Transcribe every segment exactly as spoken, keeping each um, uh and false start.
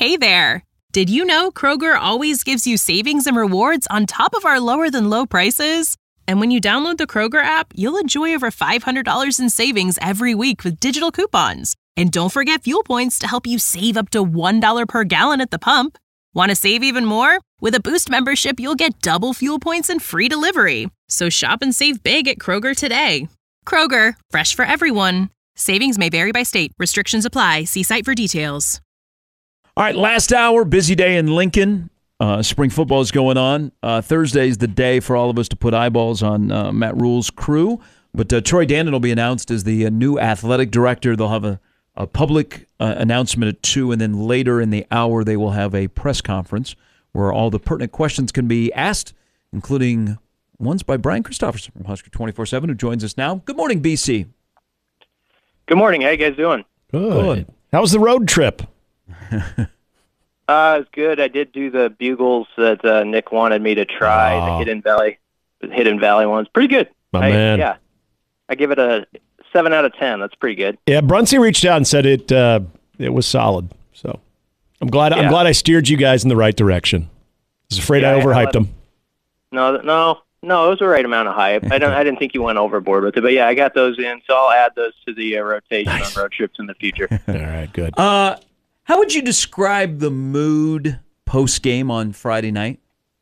Hey there! Did you know Kroger always gives you savings and rewards on top of our lower-than-low prices? And when you download the Kroger app, you'll enjoy over five hundred dollars in savings every week with digital coupons. And don't forget fuel points to help you save up to one dollar per gallon at the pump. Want to save even more? With a Boost membership, you'll get double fuel points and free delivery. So shop and save big at Kroger today. Kroger, fresh for everyone. Savings may vary by state. Restrictions apply. See site for details. All right, last hour, busy day in Lincoln. Uh, spring football is going on. Uh, Thursday is the day for all of us to put eyeballs on uh, Matt Rule's crew. But uh, Troy Dandon will be announced as the uh, new athletic director. They'll have a, a public uh, announcement at two, and then later in the hour they will have a press conference where all the pertinent questions can be asked, including ones by Brian Christopherson from Husker twenty-four seven, who joins us now. Good morning, B C. Good morning. How you guys doing? Good. Good. How was the road trip? Uh, it's good. I did do the bugles that uh, Nick wanted me to try. Oh. The Hidden Valley, the Hidden Valley ones, pretty good. My I, man. Yeah, I give it a seven out of ten. That's pretty good. Yeah, Brunson reached out and said it. Uh, it was solid. So I'm glad. Yeah. I'm glad I steered you guys in the right direction. I was afraid yeah, I overhyped I them. No, no, no. It was the right amount of hype. I don't. I didn't think you went overboard with it, but yeah, I got those in. So I'll add those to the uh, rotation nice. on road trips in the future. All right, good. Uh, how would you describe the mood post-game on Friday night?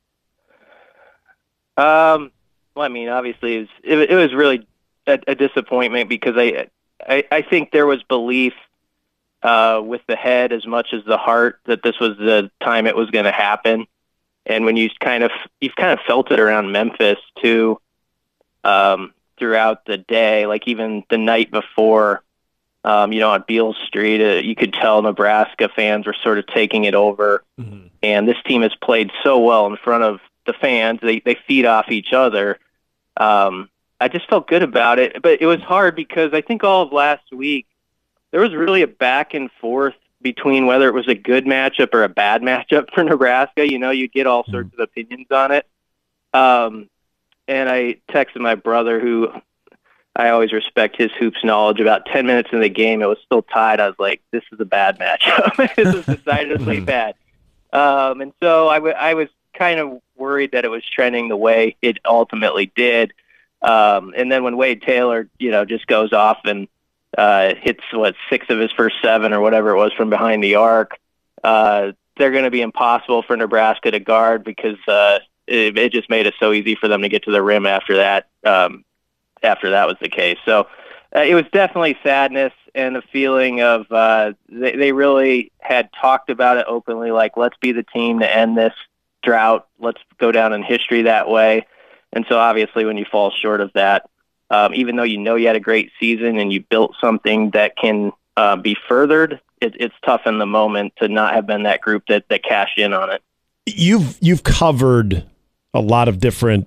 Um, well, I mean, obviously, it was, it, it was really a, a disappointment because I, I, I think there was belief uh, with the head as much as the heart that this was the time it was going to happen. And when you kind of, you've kind of felt it around Memphis too, um, throughout the day, like even the night before. Um, you know, on Beale Street, uh, you could tell Nebraska fans were sort of taking it over. Mm-hmm. And this team has played so well in front of the fans. They they feed off each other. Um, I just felt good about it. But it was hard because I think all of last week, there was really a back and forth between whether it was a good matchup or a bad matchup for Nebraska. You know, you'd get all sorts mm-hmm. of opinions on it. Um, and I texted my brother, who I always respect his hoops knowledge. About ten minutes in the game, it was still tied. I was like, this is a bad matchup. This is decidedly bad. Um, and so I, w- I was kind of worried that it was trending the way it ultimately did. Um, and then when Wade Taylor, you know, just goes off and uh, hits, what, six of his first seven or whatever it was from behind the arc, uh, they're going to be impossible for Nebraska to guard because uh, it, it just made it so easy for them to get to the rim after that. Um, after that was the case. So uh, it was definitely sadness and a feeling of uh, they, they really had talked about it openly, like, let's be the team to end this drought. Let's go down in history that way. And so obviously when you fall short of that, um, even though you know you had a great season and you built something that can uh, be furthered, it, it's tough in the moment to not have been that group that, that cashed in on it. You've, you've covered a lot of different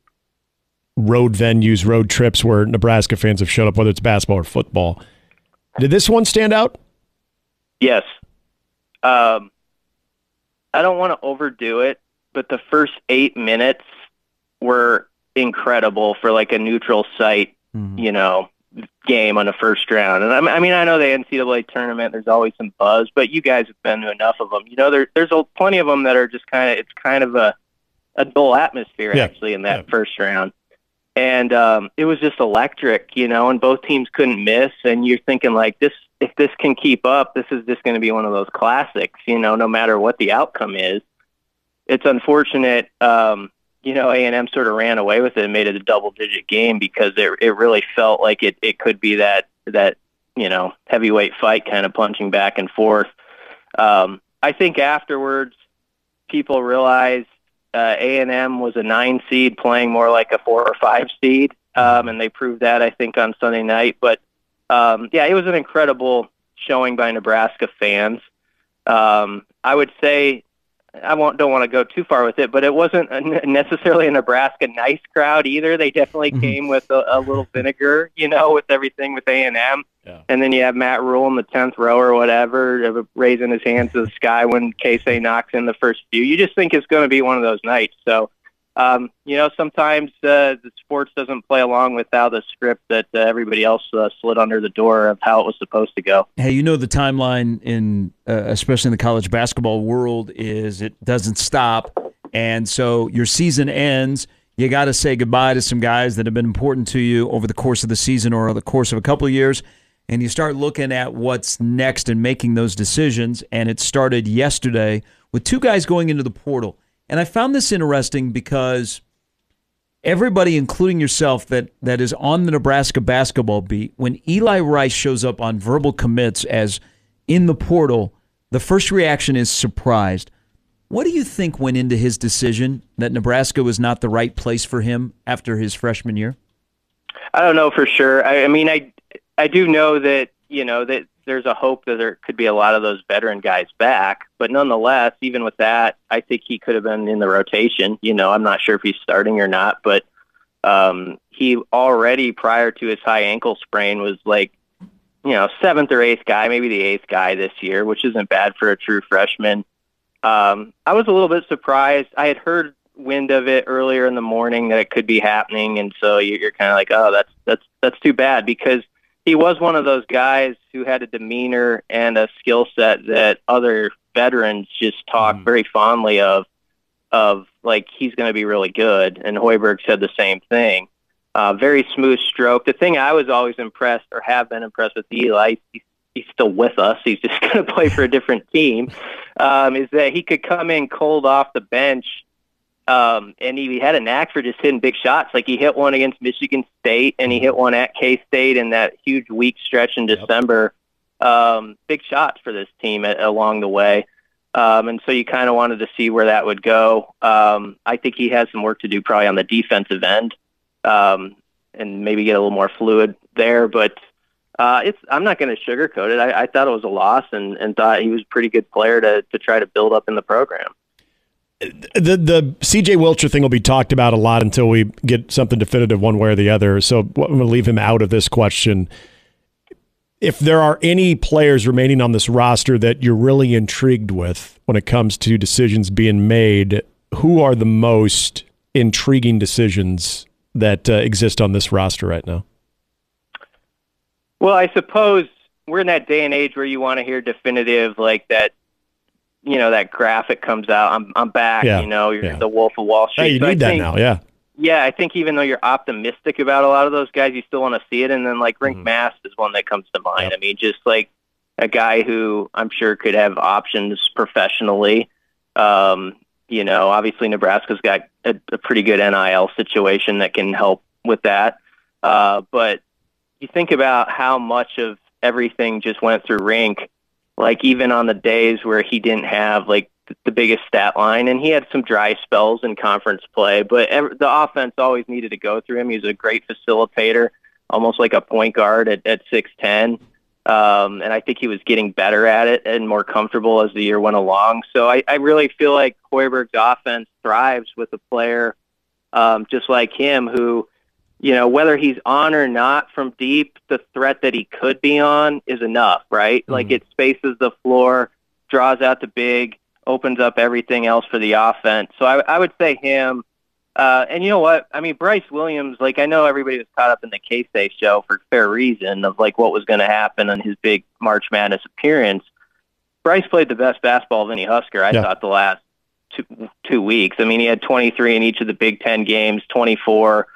road venues, road trips where Nebraska fans have showed up, whether it's basketball or football. Did this one stand out? Yes. Um, I don't want to overdo it, but the first eight minutes were incredible for like a neutral site, mm-hmm. you know, game on the first round. And I mean, I know the N C double A tournament, there's always some buzz, but you guys have been to enough of them. You know, there, there's a, plenty of them that are just kind of, it's kind of a, a dull atmosphere yeah. actually in that yeah. first round. And um, it was just electric, you know, and both teams couldn't miss. And you're thinking, like, this, if this can keep up, this is just going to be one of those classics, you know, no matter what the outcome is. It's unfortunate, um, you know, A and M sort of ran away with it and made it a double-digit game because it it really felt like it, it could be that, that, you know, heavyweight fight kind of punching back and forth. Um, I think afterwards people realized Uh, A and M was a nine seed playing more like a four or five seed, um, and they proved that, I think, on Sunday night. But, um, yeah, it was an incredible showing by Nebraska fans. Um, I would say I won't, don't want to go too far with it, but it wasn't a, necessarily a Nebraska nice crowd either. They definitely mm-hmm. came with a, a little vinegar, you know, with everything with A and M. Yeah. And then you have Matt Rule in the tenth row or whatever, raising his hands to the sky when Casey knocks in the first few. You just think it's going to be one of those nights. So um, you know, sometimes uh, the sports doesn't play along with how the script that uh, everybody else uh, slid under the door of how it was supposed to go. Hey, you know the timeline in, uh, especially in the college basketball world, is it doesn't stop, and so your season ends. You got to say goodbye to some guys that have been important to you over the course of the season or over the course of a couple of years, and you start looking at what's next and making those decisions, and it started yesterday with two guys going into the portal. And I found this interesting because everybody, including yourself, that, that is on the Nebraska basketball beat, when Eli Rice shows up on verbal commits as in the portal, the first reaction is surprised. What do you think went into his decision that Nebraska was not the right place for him after his freshman year? I don't know for sure. I, I mean, I I do know that, you know, that there's a hope that there could be a lot of those veteran guys back. But nonetheless, even with that, I think he could have been in the rotation. You know, I'm not sure if he's starting or not, but um, he already, prior to his high ankle sprain, was like, you know, seventh or eighth guy, maybe the eighth guy this year, which isn't bad for a true freshman. Um, I was a little bit surprised. I had heard wind of it earlier in the morning that it could be happening, and so you're kind of like, oh, that's that's that's too bad, because he was one of those guys who had a demeanor and a skill set that other veterans just talk mm. very fondly of, of like he's going to be really good, and Hoiberg said the same thing. Uh, very smooth stroke. The thing I was always impressed, or have been impressed with Eli, he's, he's still with us, he's just going to play for a different team, um, is that he could come in cold off the bench, um, and he had a knack for just hitting big shots. Like he hit one against Michigan State, and he hit one at K-State in that huge week stretch in December. Yep. Um, big shots for this team at, along the way. Um, and so you kind of wanted to see where that would go. Um, I think he has some work to do probably on the defensive end, um, and maybe get a little more fluid there. But uh, it's I'm not going to sugarcoat it. I, I thought it was a loss, and, and thought he was a pretty good player to to try to build up in the program. The the C J Wilcher thing will be talked about a lot until we get something definitive one way or the other. So I'm going to leave him out of this question. If there are any players remaining on this roster that you're really intrigued with when it comes to decisions being made, who are the most intriguing decisions that uh, exist on this roster right now? Well, I suppose we're in that day and age where you want to hear definitive, like that, you know, that graphic comes out, I'm I'm back, yeah, you know, you're yeah. the Wolf of Wall Street. Hey, you so need I that think, now, yeah. Yeah, I think even though you're optimistic about a lot of those guys, you still want to see it. And then, like, Rink mm-hmm. Mast is one that comes to mind. Yep. I mean, just like a guy who I'm sure could have options professionally. Um, you know, obviously Nebraska's got a, a pretty good N I L situation that can help with that. Uh, but you think about how much of everything just went through Rink, like even on the days where he didn't have, like, the biggest stat line, and he had some dry spells in conference play, but ever, the offense always needed to go through him. He was a great facilitator, almost like a point guard at, at six ten, um, and I think he was getting better at it and more comfortable as the year went along. So I, I really feel like Hoiberg's offense thrives with a player um, just like him who, you know, whether he's on or not from deep, the threat that he could be on is enough, right? Mm-hmm. Like it spaces the floor, draws out the big, opens up everything else for the offense. So I, I would say him. Uh, and you know what? I mean, Bryce Williams, like I know everybody was caught up in the K-State show for fair reason of like what was going to happen on his big March Madness appearance. Bryce played the best basketball of any Husker, I yeah. thought, the last two, two weeks. I mean, he had twenty-three in each of the Big Ten games, twenty-four,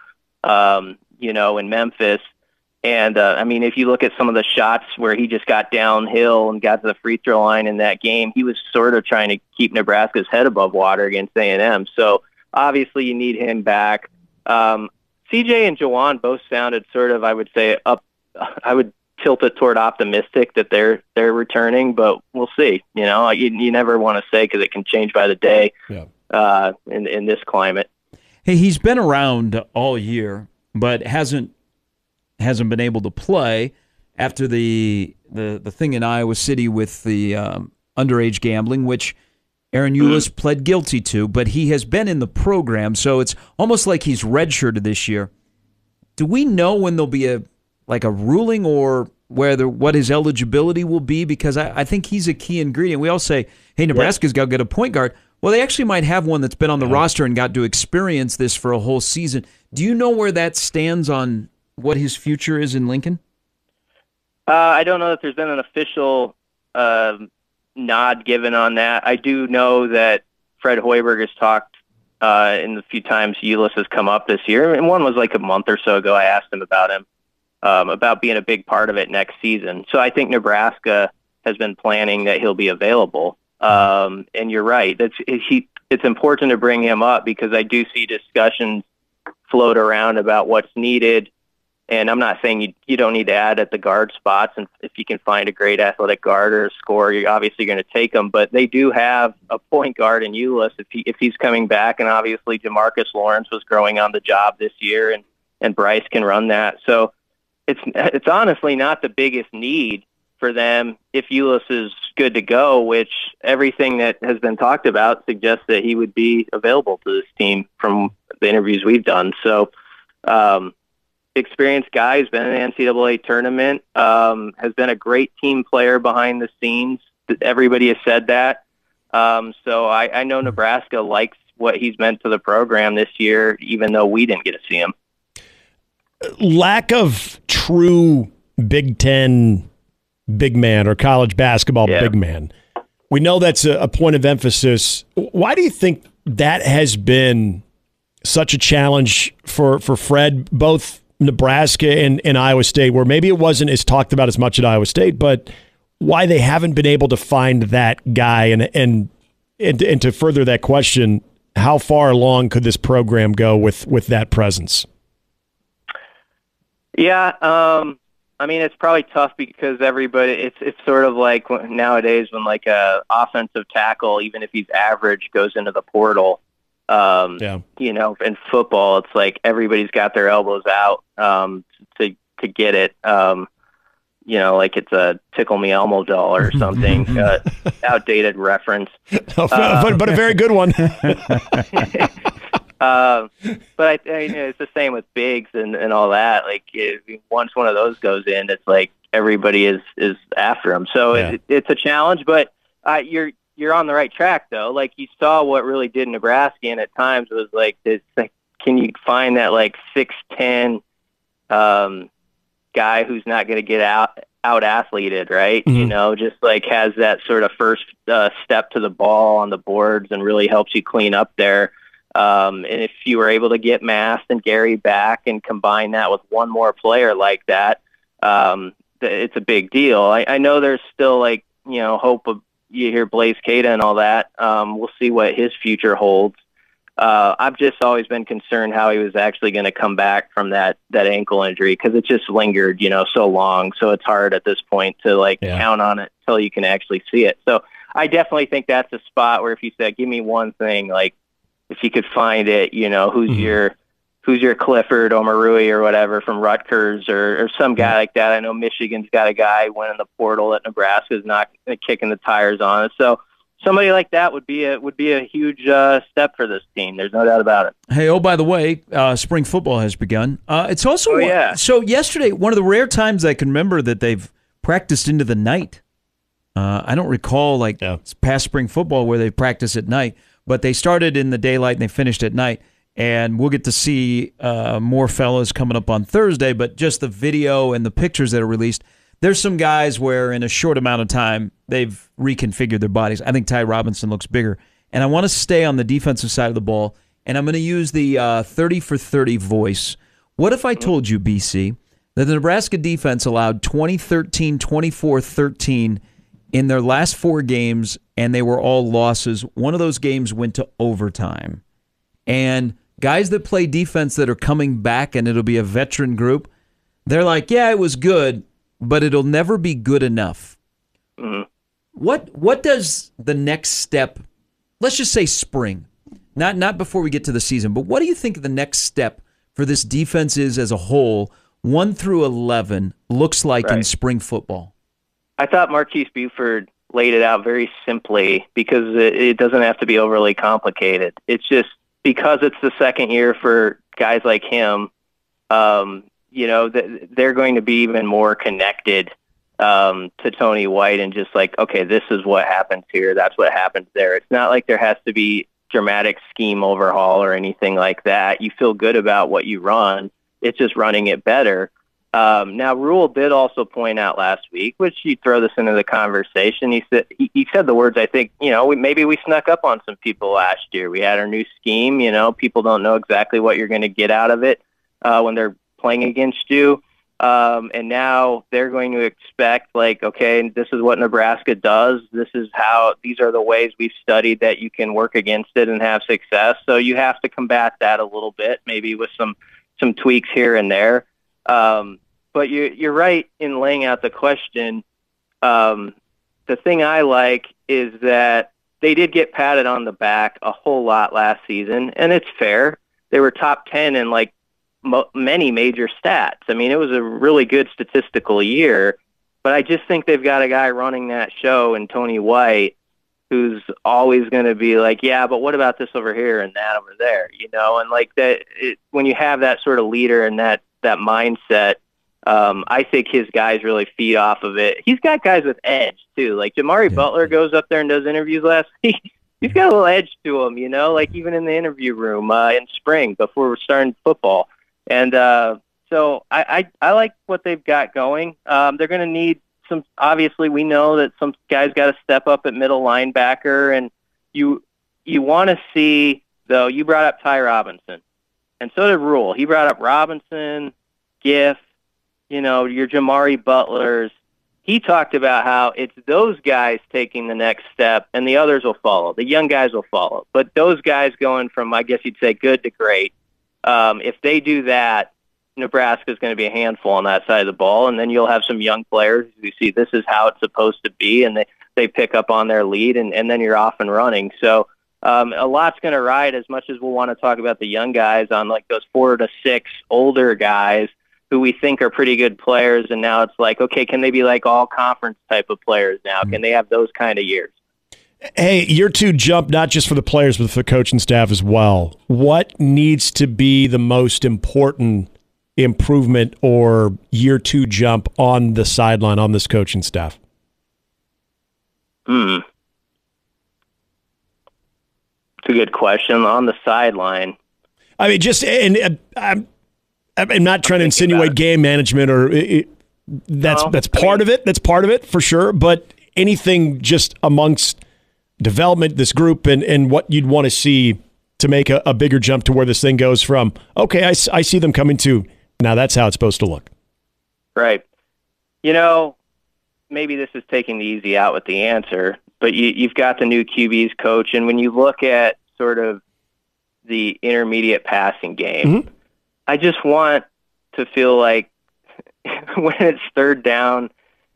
um, you know, in Memphis. And, uh, I mean, if you look at some of the shots where he just got downhill and got to the free throw line in that game, he was sort of trying to keep Nebraska's head above water against A and M. So, obviously, you need him back. Um, C J and Juwan both sounded sort of, I would say, up. I would tilt it toward optimistic that they're they're returning, but we'll see. You know, you, you never want to say because it can change by the day yeah. uh, in, in this climate. Hey, he's been around all year, but hasn't hasn't been able to play after the the, the thing in Iowa City with the um, underage gambling, which Aaron Eulis mm-hmm. pled guilty to, but he has been in the program, so it's almost like he's redshirted this year. Do we know when there'll be a like a ruling or whether what his eligibility will be? Because I, I think he's a key ingredient. We all say, hey, Nebraska's yeah. got to get a point guard. Well, they actually might have one that's been on the Yeah. roster and got to experience this for a whole season. Do you know where that stands on what his future is in Lincoln? Uh, I don't know that there's been an official uh, nod given on that. I do know that Fred Hoiberg has talked uh, in the few times Ulis has come up this year, and one was like a month or so ago. I asked him about him, um, about being a big part of it next season. So I think Nebraska has been planning that he'll be available. Um, and you're right. That's he. It's important to bring him up because I do see discussions float around about what's needed. And I'm not saying you you don't need to add at the guard spots. And if you can find a great athletic guard or a scorer, you're obviously going to take them. But they do have a point guard in Ulis if he if he's coming back. And obviously Jamarcus Lawrence was growing on the job this year, and and Bryce can run that. So it's it's honestly not the biggest need for them if Ulis is good to go, which everything that has been talked about suggests that he would be available to this team from the interviews we've done. So, um, experienced guy, has been in the N C double A tournament, um, has been a great team player behind the scenes. Everybody has said that. Um, so I, I know Nebraska likes what he's meant to the program this year, even though we didn't get to see him. Lack of true Big Ten big man or college basketball yeah. big man. We know that's a, a point of emphasis. Why do you think that has been such a challenge for, for Fred, both Nebraska and, and Iowa State, where maybe it wasn't as talked about as much at Iowa State, but why they haven't been able to find that guy? And, and, and, and to further that question, how far along could this program go with, with that presence? Yeah, um, I mean, it's probably tough because everybody, it's it's sort of like nowadays when like a offensive tackle, even if he's average, goes into the portal. Um, yeah. You know, in football, it's like everybody's got their elbows out um, to to get it. Um, you know, like it's a Tickle Me Elmo doll or something. uh, outdated reference. Oh, uh, but, but a very good one. Uh, but I, I mean, it's the same with bigs and, and all that. Like if, once one of those goes in, it's like everybody is, is after them. So yeah. it, it's a challenge, but uh, you're you're on the right track though. Like you saw what really did Nebraska, and at times it was like this. Like, can you find that like six ten um, guy who's not going to get out out athleted, right? Mm-hmm. You know, just like has that sort of first uh, step to the ball on the boards and really helps you clean up there. Um, and if you were able to get Mast and Gary back and combine that with one more player like that, um, it's a big deal. I, I know there's still like, you know, hope of you hear Blaise Keita and all that. Um, we'll see what his future holds. Uh, I've just always been concerned how he was actually going to come back from that, that ankle injury because it just lingered, you know, so long. So it's hard at this point to like yeah. count on it until you can actually see it. So I definitely think that's a spot where if you said, give me one thing, like, if you could find it, you know, who's mm-hmm. your who's your Clifford Omarui or whatever from Rutgers or, or some guy like that. I know Michigan's got a guy winning the portal that Nebraska's not kicking the tires on it. So somebody like that would be a would be a huge uh, step for this team. There's no doubt about it. Hey, oh, by the way, uh, spring football has begun. Uh, it's also oh, yeah. So yesterday, one of the rare times I can remember that they've practiced into the night. Uh, I don't recall like yeah. past spring football where they practice at night. But they started in the daylight and they finished at night. And we'll get to see uh, more fellas coming up on Thursday. But just the video and the pictures that are released, there's some guys where in a short amount of time they've reconfigured their bodies. I think Ty Robinson looks bigger. And I want to stay on the defensive side of the ball. And I'm going to use the uh, thirty for thirty voice. What if I told you, B C, that the Nebraska defense allowed twenty thirteen, twenty-four thirteen in their last four games, and they were all losses. One of those games went to overtime. And guys that play defense that are coming back, and it'll be a veteran group, they're like, yeah, it was good, but it'll never be good enough. Mm-hmm. What what does the next step, let's just say spring, not not before we get to the season, but what do you think the next step for this defense is as a whole, one through eleven, looks like right. in spring football? I thought Marquise Buford laid it out very simply because it, it doesn't have to be overly complicated. It's just because it's the second year for guys like him, um, you know, th- they're going to be even more connected um, to Tony White and just like, okay, this is what happens here. That's what happens there. It's not like there has to be dramatic scheme overhaul or anything like that. You feel good about what you run. It's just running it better. Um, now, Rule did also point out last week, which you throw this into the conversation. He said he, he said the words, I think, you know, we, maybe we snuck up on some people last year. We had our new scheme. You know, people don't know exactly what you're going to get out of it uh, when they're playing against you. Um, and now they're going to expect, like, okay, this is what Nebraska does. This is how, these are the ways we've studied that you can work against it and have success. So you have to combat that a little bit, maybe with some, some tweaks here and there. Um, but you, you're right in laying out the question. Um, the thing I like is that they did get patted on the back a whole lot last season, and it's fair. They were top ten in like mo- many major stats. I mean, it was a really good statistical year, but I just think they've got a guy running that show in Tony White who's always going to be like, yeah, but what about this over here and that over there, you know? And like that, it, when you have that sort of leader and that, that mindset, um, I think his guys really feed off of it. He's got guys with edge too. Like Jamari yeah. Butler goes up there and does interviews last week. He's got a little edge to him, you know, like even in the interview room uh, in spring before we're starting football. And uh, so I, I, I like what they've got going. Um, they're going to need some, obviously we know that some guys got to step up at middle linebacker, and you, you want to see though, you brought up Ty Robinson and so did Rule. He brought up Robinson, Giff, you know, your Jamari Butlers. He talked about how it's those guys taking the next step and the others will follow. The young guys will follow. But those guys going from, I guess you'd say, good to great, um, if they do that, Nebraska is going to be a handful on that side of the ball, and then you'll have some young players who see this is how it's supposed to be, and they, they pick up on their lead, and, and then you're off and running. So um, a lot's going to ride, as much as we'll want to talk about the young guys, on like those four to six older guys who we think are pretty good players, and now it's like, okay, can they be like all conference type of players now? Can they have those kind of years? Hey, year two jump, not just for the players, but for the coaching staff as well. What needs to be the most important improvement or year two jump on the sideline on this coaching staff? Hmm. It's a good question. On the sideline. I mean, just, and uh, I'm, I'm not trying to insinuate game management or it, that's, no, that's part I mean, of it. That's part of it for sure. But anything just amongst development, this group, and, and what you'd want to see to make a, a bigger jump to where this thing goes from, okay, I, I see them coming to, now that's how it's supposed to look. Right. You know, maybe this is taking the easy out with the answer, but you, you've got the new Q B's coach, and when you look at sort of the intermediate passing game, mm-hmm. I just want to feel like when it's third down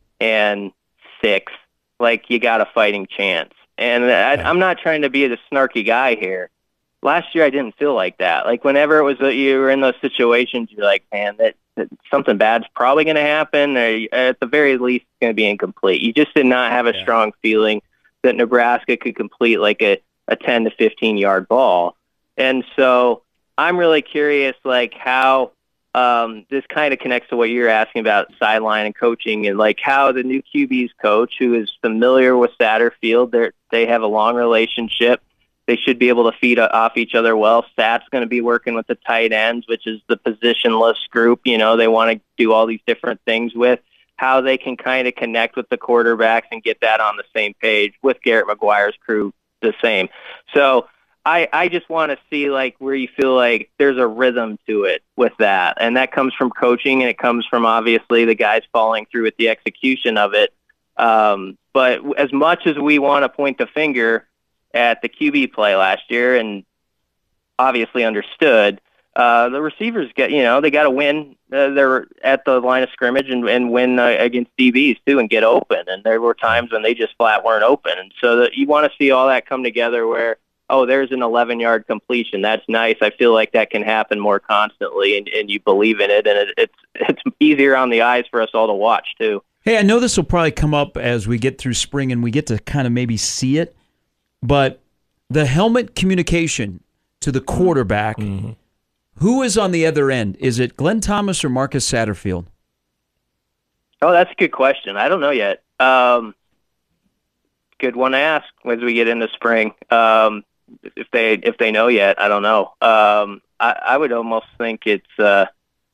and six, like you got a fighting chance. And I, I'm not trying to be the snarky guy here. Last year, I didn't feel like that. Like whenever it was that you were in those situations, you're like, man, that, that something bad's probably going to happen. Or at the very least, it's going to be incomplete. You just did not have a yeah. strong feeling that Nebraska could complete like a, a ten to fifteen yard ball. And so I'm really curious, like how um, this kind of connects to what you're asking about sideline and coaching, and like how the new Q B's coach, who is familiar with Satterfield, they they have a long relationship. They should be able to feed off each other well. Sat's going to be working with the tight ends, which is the positionless group. You know, they want to do all these different things with how they can kind of connect with the quarterbacks and get that on the same page with Garrett McGuire's crew the same. So I, I just want to see like where you feel like there's a rhythm to it with that. And that comes from coaching, and it comes from obviously the guys following through with the execution of it. Um, but as much as we want to point the finger at the Q B play last year, and obviously understood, uh, the receivers get, you know, they got to win. Uh, they're at the line of scrimmage and, and win uh, against D Bs too and get open. And there were times when they just flat weren't open. And so that you want to see all that come together where, oh, there's an eleven yard completion. That's nice. I feel like that can happen more constantly, and, and you believe in it. And it, it's, it's easier on the eyes for us all to watch too. Hey, I know this will probably come up as we get through spring and we get to kind of maybe see it. But the helmet communication to the quarterback, mm-hmm. who is on the other end? Is it Glenn Thomas or Marcus Satterfield? Oh, that's a good question. I don't know yet. Um, good one to ask as we get into spring. Um, if they if they know yet, I don't know. Um, I, I would almost think it's. Uh,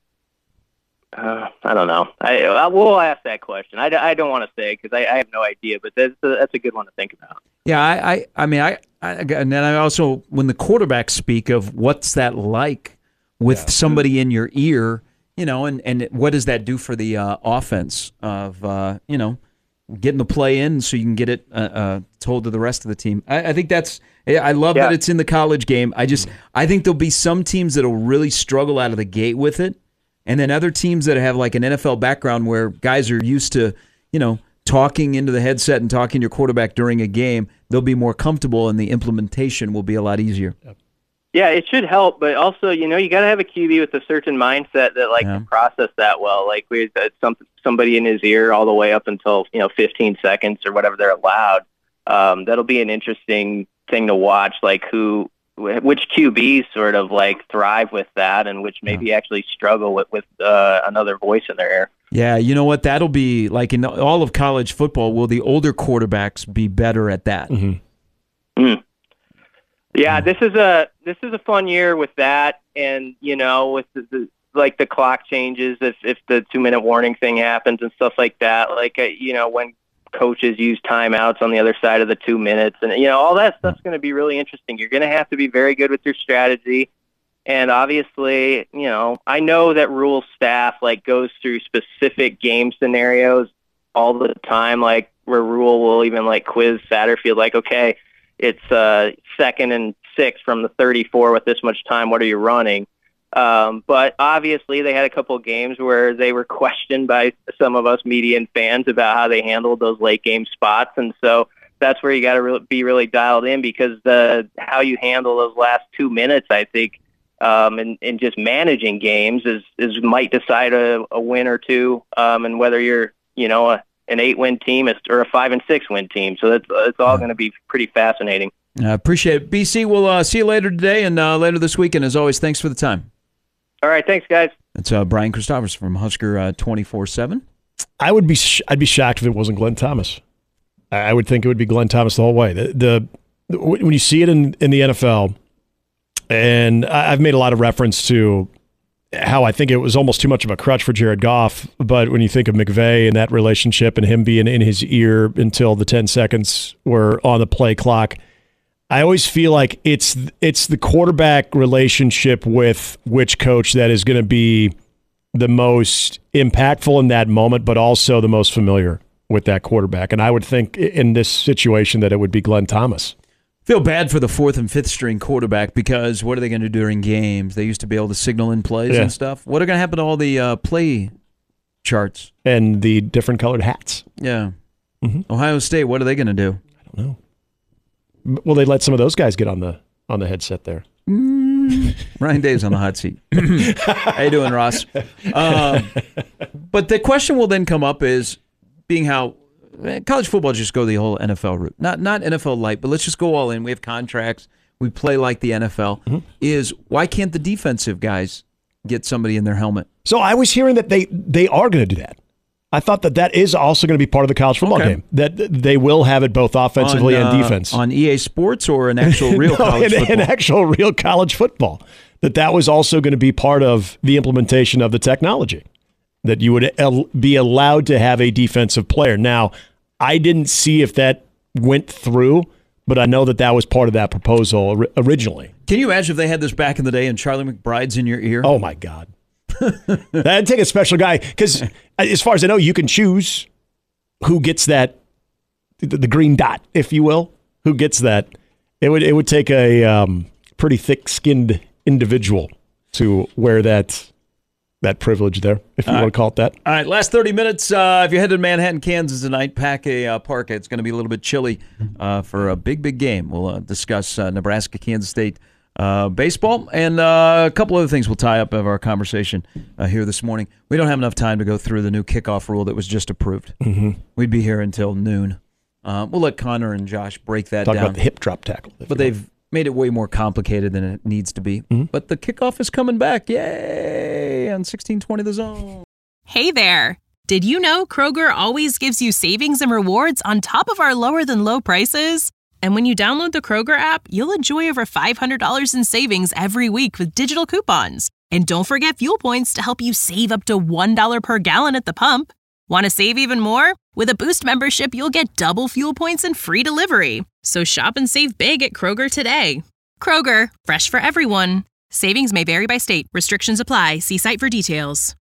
uh, I don't know. I, I we'll ask that question. I, I don't want to say because I, I have no idea, but that's a, that's a good one to think about. Yeah, I I, I mean I, I and then I also when the quarterbacks speak of what's that like with yeah. somebody in your ear. You know, and, and what does that do for the uh, offense of, uh, you know, getting the play in so you can get it uh, uh, told to the rest of the team? I, I think that's – I love yeah. that it's in the college game. I just – I think there'll be some teams that will really struggle out of the gate with it, and then other teams that have like an N F L background where guys are used to, you know, talking into the headset and talking to your quarterback during a game, they'll be more comfortable and the implementation will be a lot easier. Yep. Yeah, it should help, but also, you know, you got to have a Q B with a certain mindset that, like, yeah. can process that well. Like, we had some, somebody in his ear all the way up until, you know, fifteen seconds or whatever they're allowed. Um, that'll be an interesting thing to watch, like, who, which Q Bs sort of, like, thrive with that and which maybe yeah. actually struggle with, with uh, another voice in their ear. Yeah, you know what? That'll be, like, in all of college football, will the older quarterbacks be better at that? Mm-hmm. Mm. Yeah, this is a this is a fun year with that, and you know, with the, the like the clock changes, if if the two minute warning thing happens and stuff like that, like uh, you know, when coaches use timeouts on the other side of the two minutes, and you know, all that stuff's going to be really interesting. You're going to have to be very good with your strategy, and obviously, you know, I know that Rhule staff like goes through specific game scenarios all the time, like where Rhule will even like quiz Satterfield, like, okay, it's uh, second and six from the thirty-four with this much time. What are you running? Um, but obviously they had a couple of games where they were questioned by some of us media and fans about how they handled those late game spots. And so that's where you got to re- be really dialed in, because the how you handle those last two minutes, I think, um, and, and just managing games is, is might decide a, a win or two, um, and whether you're, you know, a, an eight-win team or a five- and six-win team. So that's it's all going to be pretty fascinating. I uh, appreciate it. B C, we'll uh, see you later today and uh, later this weekend. As always, thanks for the time. All right, thanks, guys. That's uh, Brian Christophers from Husker uh, twenty-four seven. I would be sh- I'd be shocked if it wasn't Glenn Thomas. I would think it would be Glenn Thomas the whole way. The, the when you see it in, in the N F L, and I've made a lot of reference to how I think it was almost too much of a crutch for Jared Goff, but when you think of McVay and that relationship and him being in his ear until the ten seconds were on the play clock, I always feel like it's it's the quarterback relationship with which coach that is going to be the most impactful in that moment, but also the most familiar with that quarterback. And I would think in this situation that it would be Glenn Thomas. Feel bad for the fourth and fifth string quarterback, because what are they going to do during games? They used to be able to signal in plays yeah. and stuff. What are going to happen to all the uh, play charts? And the different colored hats. Yeah. Mm-hmm. Ohio State, what are they going to do? I don't know. Well, they let some of those guys get on the on the headset there. Mm. Ryan Day's on the hot seat. How you doing, Ross? Um, but the question will then come up is, being how college football just go the whole N F L route. Not not N F L light, but let's just go all in. We have contracts. We play like the N F L. Mm-hmm. Is why can't the defensive guys get somebody in their helmet? So I was hearing that they, they are going to do that. I thought that that is also going to be part of the college football okay. game, that they will have it both offensively on, uh, and defense. On E A Sports or an actual real no, college an, football? An actual real college football. That that was also going to be part of the implementation of the technology, that you would el- be allowed to have a defensive player. Now, I didn't see if that went through, but I know that that was part of that proposal or- originally. Can you imagine if they had this back in the day and Charlie McBride's in your ear? Oh, my God. That'd take a special guy, because as far as I know, you can choose who gets that, the, the green dot, if you will, who gets that. It would it would take a um, pretty thick-skinned individual to wear that that privilege there, if you All want right. to call it that. All right, last thirty minutes. Uh, if you're headed to Manhattan, Kansas tonight, pack a uh, parka. It's going to be a little bit chilly uh, for a big, big game. We'll uh, discuss uh, Nebraska, Kansas State Uh, baseball, and uh, a couple other things will tie up of our conversation uh, here this morning. We don't have enough time to go through the new kickoff rule that was just approved. Mm-hmm. We'd be here until noon. Uh, we'll let Connor and Josh break that Talk down. Talk about the hip drop tackle. But they've know. made it way more complicated than it needs to be. Mm-hmm. But the kickoff is coming back. Yay! On sixteen twenty The Zone. Hey there. Did you know Kroger always gives you savings and rewards on top of our lower than low prices? And when you download the Kroger app, you'll enjoy over five hundred dollars in savings every week with digital coupons. And don't forget fuel points to help you save up to one dollar per gallon at the pump. Want to save even more? With a Boost membership, you'll get double fuel points and free delivery. So shop and save big at Kroger today. Kroger, fresh for everyone. Savings may vary by state. Restrictions apply. See site for details.